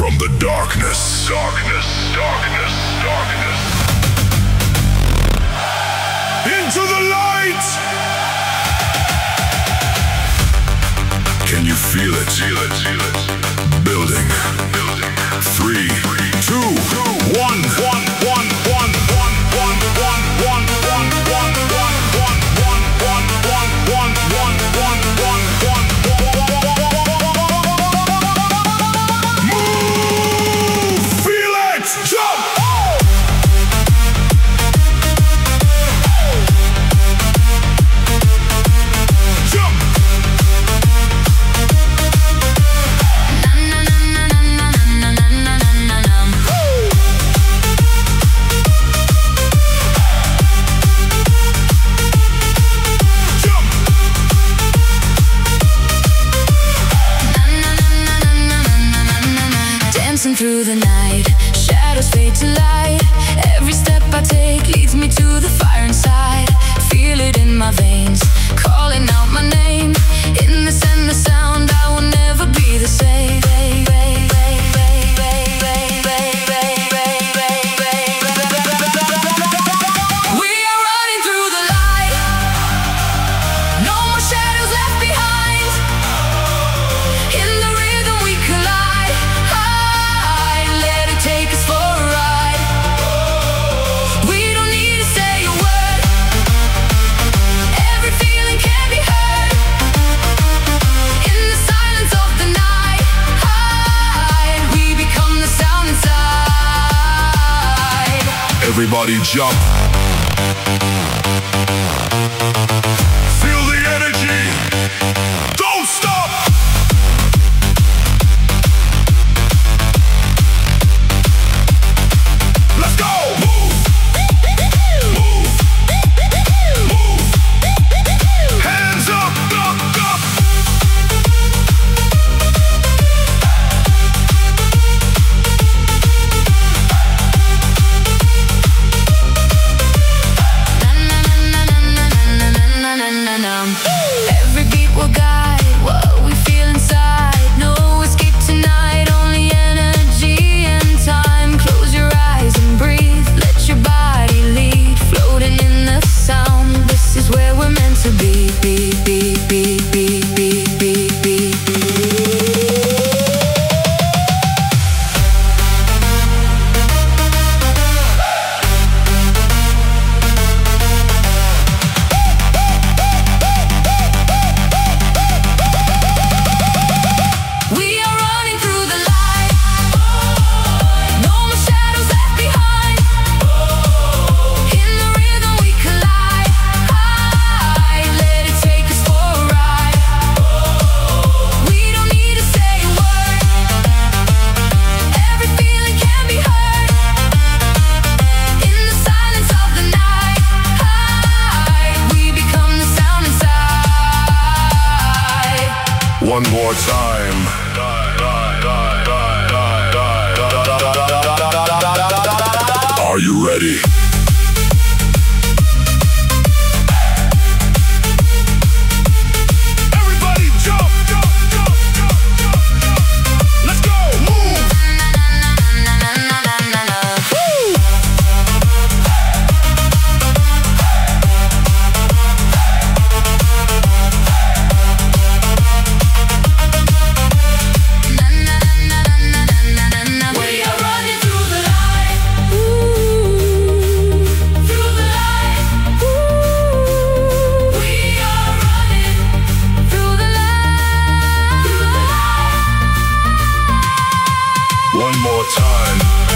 from the darkness. Darkness, darkness, darkness. Into the light. Can you feel it? Feel it, feel it. Building, building. 3, 2, 1, 1, 1, 1, 1, 1, 1, 1, through the night, shadows fade to light. Every step I take leads me to the fire inside. Feel it in my veins, calling out my name. In this and the sound, I will never be the same. Everybody jump. Feel the energy. Don't stop. Let's go. Move. Move. Move. Hands up, up, up. Every beat will guide what we feel inside. No escape tonight, only energy and time. Close your eyes and breathe, let your body lead. Floating in the sound, this is where we're meant to be. Be, be, be, be, be, be, be, be. One more time. Are you ready? Everybody jump, jump, jump, jump, jump, jump. Let's go. Move. One more time.